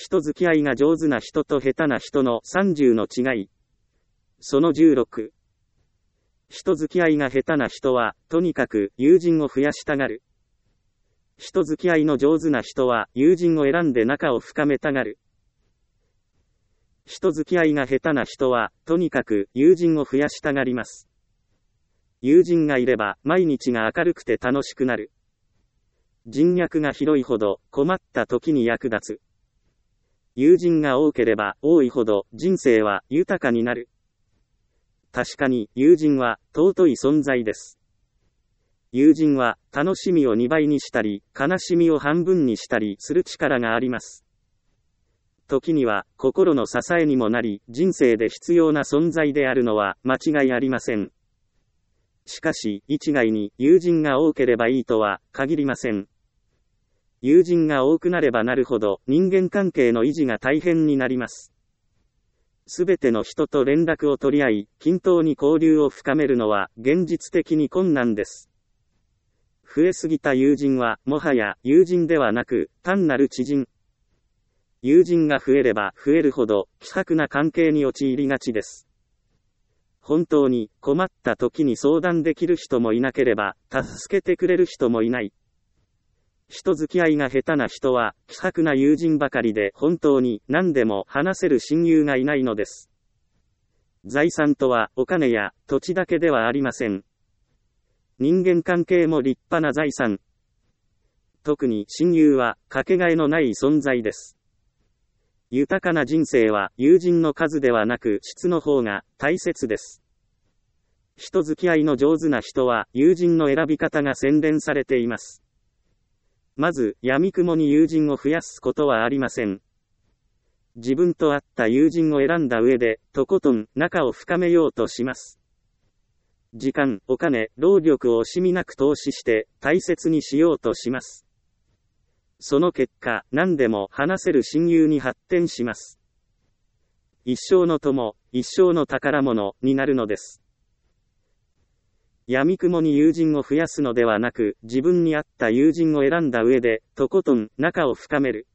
人付き合いが上手な人と下手な人の30の違い。その16。人付き合いが下手な人は、とにかく友人を増やしたがる。人付き合いの上手な人は、友人を選んで仲を深めたがる。人付き合いが下手な人は、とにかく友人を増やしたがります。友人がいれば、毎日が明るくて楽しくなる。人脈が広いほど、困った時に役立つ。友人が多ければ、多いほど、人生は豊かになる。確かに、友人は、尊い存在です。友人は、楽しみを2倍にしたり、悲しみを半分にしたりする力があります。時には、心の支えにもなり、人生で必要な存在であるのは、間違いありません。しかし、一概に、友人が多ければいいとは、限りません。友人が多くなればなるほど、人間関係の維持が大変になります。すべての人と連絡を取り合い、均等に交流を深めるのは、現実的に困難です。増えすぎた友人は、もはや、友人ではなく、単なる知人。友人が増えれば増えるほど、希薄な関係に陥りがちです。本当に、困った時に相談できる人もいなければ、助けてくれる人もいない。人付き合いが下手な人は、希薄な友人ばかりで本当に何でも話せる親友がいないのです。財産とはお金や土地だけではありません。人間関係も立派な財産。特に親友はかけがえのない存在です。豊かな人生は友人の数ではなく質の方が大切です。人付き合いの上手な人は友人の選び方が洗練されています。まず、闇雲に友人を増やすことはありません。自分と合った友人を選んだ上で、とことん仲を深めようとします。時間、お金、労力を惜しみなく投資して大切にしようとします。その結果、何でも話せる親友に発展します。一生の友、一生の宝物になるのです。闇雲に友人を増やすのではなく、自分に合った友人を選んだ上で、とことん仲を深める。